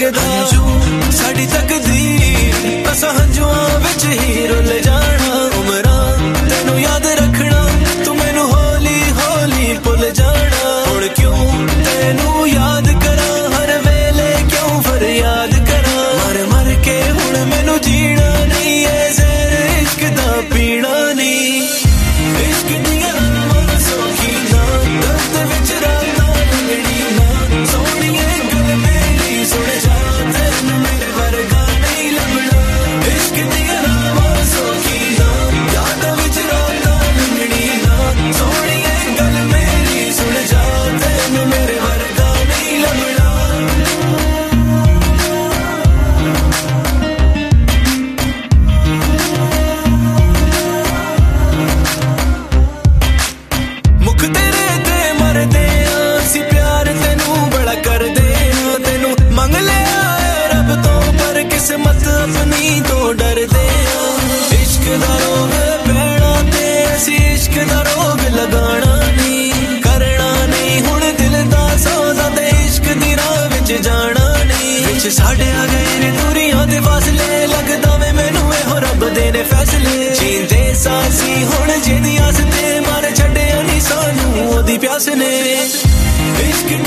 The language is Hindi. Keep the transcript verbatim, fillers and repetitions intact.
लगदा साडी तकदीर असां हंजुआं विच ही रुल जाना उमरां तेनू याद रखना तू मैनू हौली हौली भुल जाना हुण क्यों तेनू याद करा हर वेले क्यों फरियाद करा मर मर के हुण मैनू जीना नहीं है ज़हर इश्क दा पीना नहीं इश्क दियां रावां सौखी ना दर्द विच रातां लंघणी ना सोहणीए गल मेरी सुण जा तैनू मेरे वर्गा नहीं लभना इश्क दियां रावां सौखी ना यादां विच रातां लंघणी ना सोहणीए गल मेरी सुण जा तैनू मेरे वर्गा नहीं लभना मुख तेरे ते मरदे असी प्यार तेनू बड़ा करदे तेनू मंग लिया रब तो पर किस्मत अपनी तो डरदे इश्क दा रोग पैना ते असी इश्क दा रोग लगाना नहीं करना नहीं हुण दिल दा सौदा ते इश्क दी राह विच जाना नहीं विच साडे आ गए ने दूरियां दे फासले लगदा वे मैनू एहो रब दे ने फैसले जींदे सासी हुण जिहदी आस ते मार छड्डिया नहीं सानू ओदी प्यास ने इश्क